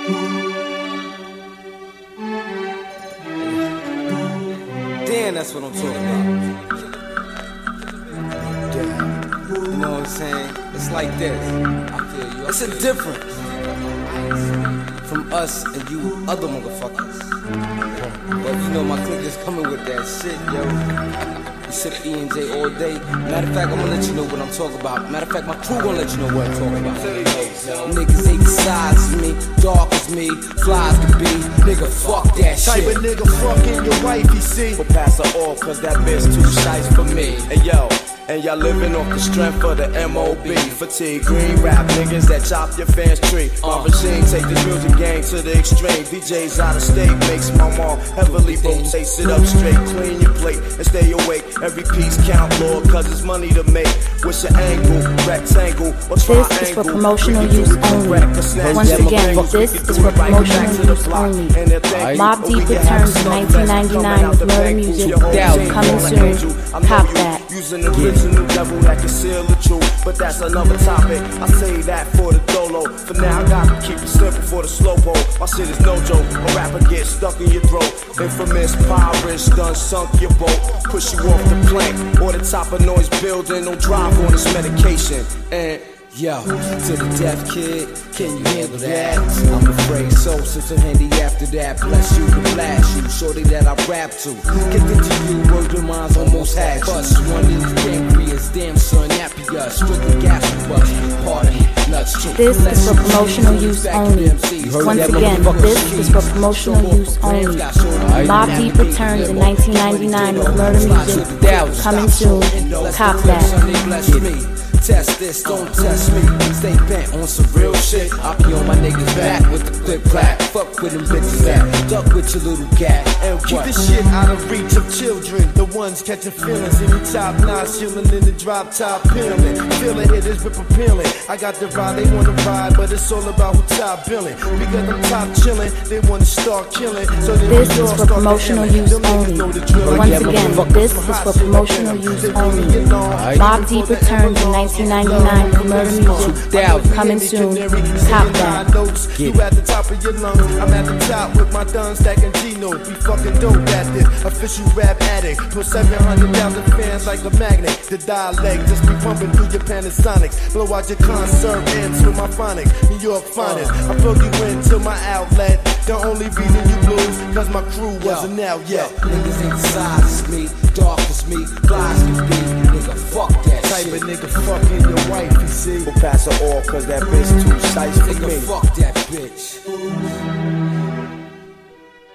Damn, that's what I'm talking about. You know what I'm saying? It's like this. I feel you. It's a difference from us and you other motherfuckers. But you know my clique is coming with that shit, yo. You sip E&J all day. Matter of fact, I'm gonna let you know what I'm talking about. Matter of fact, my crew gonna let you know what I'm talking about. Niggas ain't the size as me, dark as me, fly as can be. Nigga, fuck that shit. Type of nigga fucking your wife, you see. But pass her off, cause that bitch too nice for me. And yo, and y'all living off the strength of the M.O.B. Fatigue, green rap niggas that chop your fans tree. Machine take the music game to the extreme. DJs out of state makes my mom heavily rotate. Sit up straight, clean your plate, and stay awake. Every piece count, Lord, cause it's money to make. What's your angle, rectangle, or triangle? This is for promotional use only. Once again, this is for promotional use only. Mobb Deep returns in 1999 with murder music. Coming soon. Cop that. Using the original devil that conceal the truth, but that's another topic. I say that for the dolo. For now, I gotta keep it simple for the slow pole. My shit is no joke. A rapper gets stuck in your throat. Infamous pirates done sunk your boat. Push you off the plank or the top of noise building. Don't drive on this medication. And yo, to the deaf kid, can you handle that? I'm afraid so, since I'm handy after that. Bless you to blast you, shorty that I rap to. Get into you, word your minds almost had you. Bust one in the pancreas, damn son, nappy us. Strictly gas bust, party, nuts too. This is for promotional use only. Once again, this is for promotional use only. Mobb Deep returns in 1999 with murder music. Coming soon. Cop that. Test this, don't test me. Stay bent on some real shit. I be on my niggas back with the clip clap. Fuck with them bitches that duck with your little cat. And keep this shit out of reach of children. The ones catching feelings in the top notch, chilling in the drop top, peeling. Feeling it is rip appealing. I got the ride, they wanna ride, but it's all about who top billing. Because I'm top chilling, they wanna start killing. So this is for promotional use only. Once again, this is for promotional use only. Mobb Deep returns in 1999 with murder music. Coming soon. Cop that. You at the top of your lungs, I'm at the top with my done stacking Gino. Be fucking dope at this. Official rap addict. Put 700,000 fans like a magnet. The dialect just be pumping through your Panasonics. Blow out your concert amps with my phonics. New York finest. I plug you into my outlet. The only reason you lose, cause my crew wasn't out yet. Niggas ain't the size as me, dark as me, fly as can be. Nigga, fuck that type of nigga fucking your wife, you see. We'll pass her off cause that bitch too nice for me. Nigga, fuck that bitch.